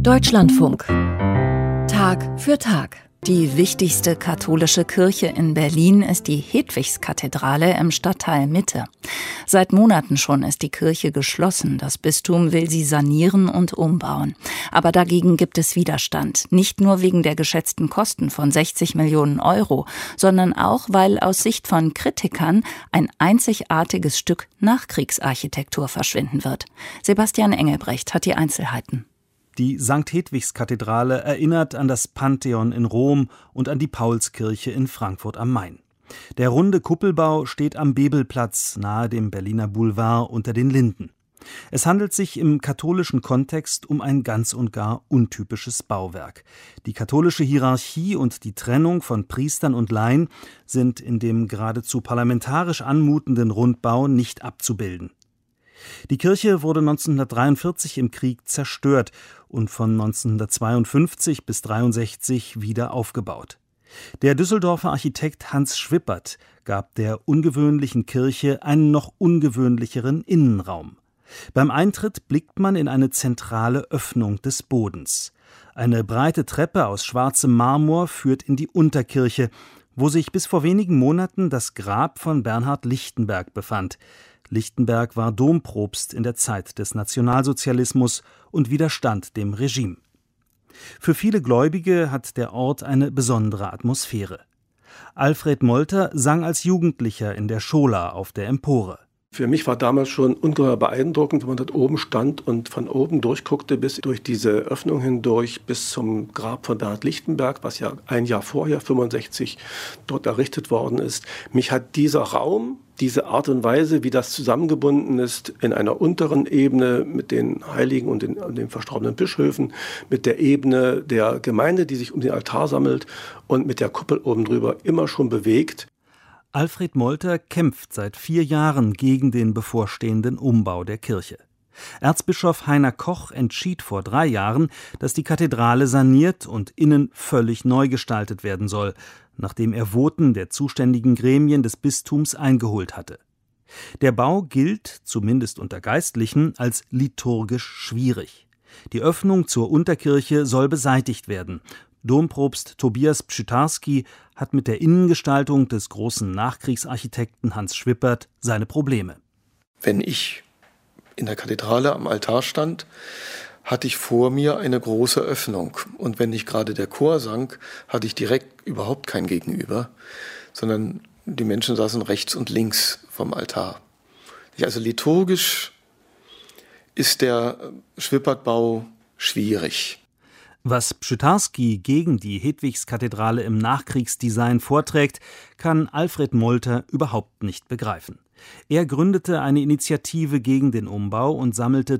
Deutschlandfunk. Tag für Tag. Die wichtigste katholische Kirche in Berlin ist die Hedwigskathedrale im Stadtteil Mitte. Seit Monaten schon ist die Kirche geschlossen. Das Bistum will sie sanieren und umbauen. Aber dagegen gibt es Widerstand. Nicht nur wegen der geschätzten Kosten von 60 Millionen Euro, sondern auch, weil aus Sicht von Kritikern ein einzigartiges Stück Nachkriegsarchitektur verschwinden wird. Sebastian Engelbrecht hat die Einzelheiten. Die St. Hedwigs-Kathedrale erinnert an das Pantheon in Rom und an die Paulskirche in Frankfurt am Main. Der runde Kuppelbau steht am Bebelplatz nahe dem Berliner Boulevard unter den Linden. Es handelt sich im katholischen Kontext um ein ganz und gar untypisches Bauwerk. Die katholische Hierarchie und die Trennung von Priestern und Laien sind in dem geradezu parlamentarisch anmutenden Rundbau nicht abzubilden. Die Kirche wurde 1943 im Krieg zerstört und von 1952 bis 1963 wieder aufgebaut. Der Düsseldorfer Architekt Hans Schwippert gab der ungewöhnlichen Kirche einen noch ungewöhnlicheren Innenraum. Beim Eintritt blickt man in eine zentrale Öffnung des Bodens. Eine breite Treppe aus schwarzem Marmor führt in die Unterkirche, wo sich bis vor wenigen Monaten das Grab von Bernhard Lichtenberg befand. Lichtenberg war Dompropst in der Zeit des Nationalsozialismus und widerstand dem Regime. Für viele Gläubige hat der Ort eine besondere Atmosphäre. Alfred Molter sang als Jugendlicher in der Schola auf der Empore. Für mich war damals schon ungeheuer beeindruckend, wenn man dort oben stand und von oben durchguckte bis durch diese Öffnung hindurch bis zum Grab von Bernhard Lichtenberg, was ja ein Jahr vorher, 65, dort errichtet worden ist. Mich hat dieser Raum, diese Art und Weise, wie das zusammengebunden ist, in einer unteren Ebene mit den Heiligen und den verstorbenen Bischöfen, mit der Ebene der Gemeinde, die sich um den Altar sammelt und mit der Kuppel oben drüber, immer schon bewegt. Alfred Molter kämpft seit 4 Jahren gegen den bevorstehenden Umbau der Kirche. Erzbischof Heiner Koch entschied vor 3 Jahren, dass die Kathedrale saniert und innen völlig neu gestaltet werden soll, nachdem er Voten der zuständigen Gremien des Bistums eingeholt hatte. Der Bau gilt, zumindest unter Geistlichen, als liturgisch schwierig. Die Öffnung zur Unterkirche soll beseitigt werden. Dompropst Tobias Pschitarski hat mit der Innengestaltung des großen Nachkriegsarchitekten Hans Schwippert seine Probleme. Wenn ich in der Kathedrale am Altar stand, hatte ich vor mir eine große Öffnung. Und wenn nicht gerade der Chor sang, hatte ich direkt überhaupt kein Gegenüber, sondern die Menschen saßen rechts und links vom Altar. Also liturgisch ist der Schwippert-Bau schwierig. Was Pschitarski gegen die Hedwigskathedrale im Nachkriegsdesign vorträgt, kann Alfred Molter überhaupt nicht begreifen. Er gründete eine Initiative gegen den Umbau und sammelte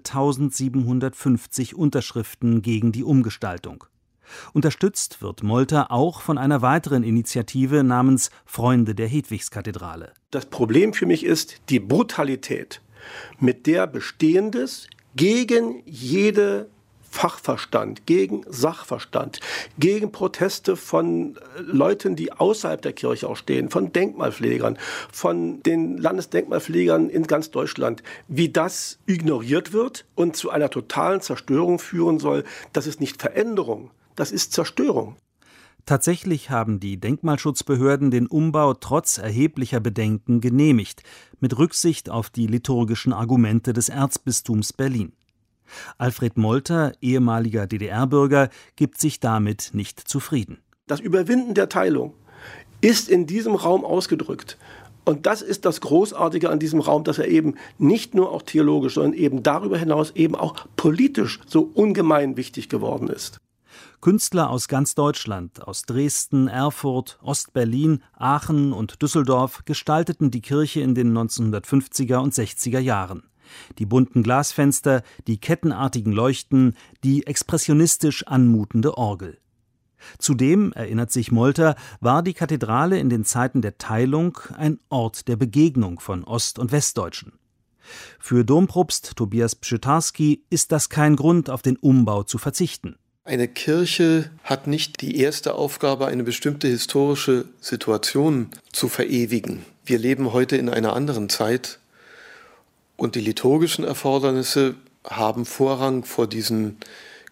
1750 Unterschriften gegen die Umgestaltung. Unterstützt wird Molter auch von einer weiteren Initiative namens Freunde der Hedwigskathedrale. Das Problem für mich ist die Brutalität, mit der Bestehendes gegen jede Fachverstand, gegen Sachverstand, gegen Proteste von Leuten, die außerhalb der Kirche auch stehen, von Denkmalpflegern, von den Landesdenkmalpflegern in ganz Deutschland, wie das ignoriert wird und zu einer totalen Zerstörung führen soll. Das ist nicht Veränderung, das ist Zerstörung. Tatsächlich haben die Denkmalschutzbehörden den Umbau trotz erheblicher Bedenken genehmigt, mit Rücksicht auf die liturgischen Argumente des Erzbistums Berlin. Alfred Molter, ehemaliger DDR-Bürger, gibt sich damit nicht zufrieden. Das Überwinden der Teilung ist in diesem Raum ausgedrückt. Und das ist das Großartige an diesem Raum, dass er eben nicht nur auch theologisch, sondern eben darüber hinaus eben auch politisch so ungemein wichtig geworden ist. Künstler aus ganz Deutschland, aus Dresden, Erfurt, Ostberlin, Aachen und Düsseldorf gestalteten die Kirche in den 1950er und 60er Jahren. Die bunten Glasfenster, die kettenartigen Leuchten, die expressionistisch anmutende Orgel. Zudem, erinnert sich Molter, war die Kathedrale in den Zeiten der Teilung ein Ort der Begegnung von Ost- und Westdeutschen. Für Dompropst Tobias Pschitarski ist das kein Grund, auf den Umbau zu verzichten. Eine Kirche hat nicht die erste Aufgabe, eine bestimmte historische Situation zu verewigen. Wir leben heute in einer anderen Zeit. Und die liturgischen Erfordernisse haben Vorrang vor diesen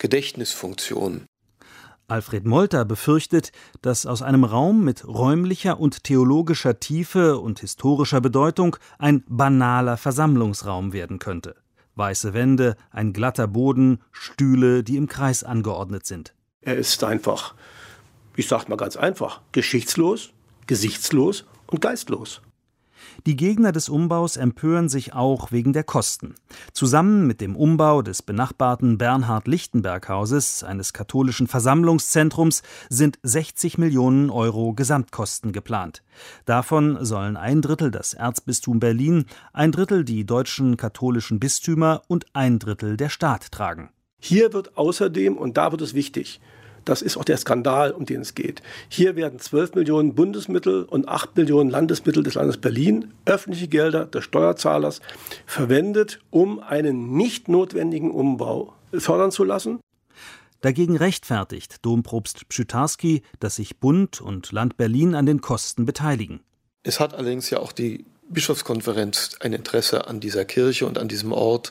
Gedächtnisfunktion. Alfred Molter befürchtet, dass aus einem Raum mit räumlicher und theologischer Tiefe und historischer Bedeutung ein banaler Versammlungsraum werden könnte. Weiße Wände, ein glatter Boden, Stühle, die im Kreis angeordnet sind. Er ist einfach, ich sag mal ganz einfach, geschichtslos, gesichtslos und geistlos. Die Gegner des Umbaus empören sich auch wegen der Kosten. Zusammen mit dem Umbau des benachbarten Bernhard-Lichtenberg-Hauses, eines katholischen Versammlungszentrums, sind 60 Millionen Euro Gesamtkosten geplant. Davon sollen 1/3 das Erzbistum Berlin, 1/3 die deutschen katholischen Bistümer und 1/3 der Staat tragen. Hier wird außerdem, und da wird es wichtig, das ist auch der Skandal, um den es geht. Hier werden 12 Millionen Bundesmittel und 8 Millionen Landesmittel des Landes Berlin, öffentliche Gelder des Steuerzahlers, verwendet, um einen nicht notwendigen Umbau fördern zu lassen. Dagegen rechtfertigt Dompropst Pschütarski, dass sich Bund und Land Berlin an den Kosten beteiligen. Es hat allerdings ja auch die Bischofskonferenz ein Interesse an dieser Kirche und an diesem Ort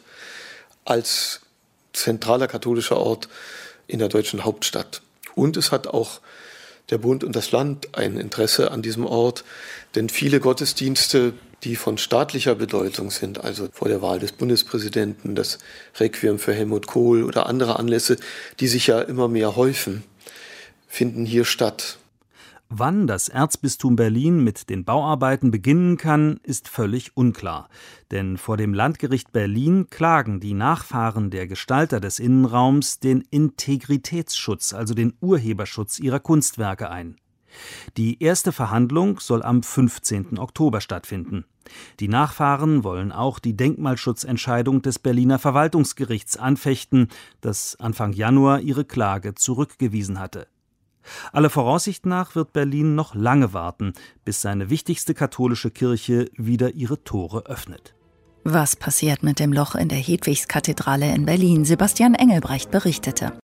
als zentraler katholischer Ort in der deutschen Hauptstadt. Und es hat auch der Bund und das Land ein Interesse an diesem Ort, denn viele Gottesdienste, die von staatlicher Bedeutung sind, also vor der Wahl des Bundespräsidenten, das Requiem für Helmut Kohl oder andere Anlässe, die sich ja immer mehr häufen, finden hier statt. Wann das Erzbistum Berlin mit den Bauarbeiten beginnen kann, ist völlig unklar. Denn vor dem Landgericht Berlin klagen die Nachfahren der Gestalter des Innenraums den Integritätsschutz, also den Urheberschutz ihrer Kunstwerke ein. Die erste Verhandlung soll am 15. Oktober stattfinden. Die Nachfahren wollen auch die Denkmalschutzentscheidung des Berliner Verwaltungsgerichts anfechten, das Anfang Januar ihre Klage zurückgewiesen hatte. Aller Voraussicht nach wird Berlin noch lange warten, bis seine wichtigste katholische Kirche wieder ihre Tore öffnet. Was passiert mit dem Loch in der Hedwigskathedrale in Berlin? Sebastian Engelbrecht berichtete.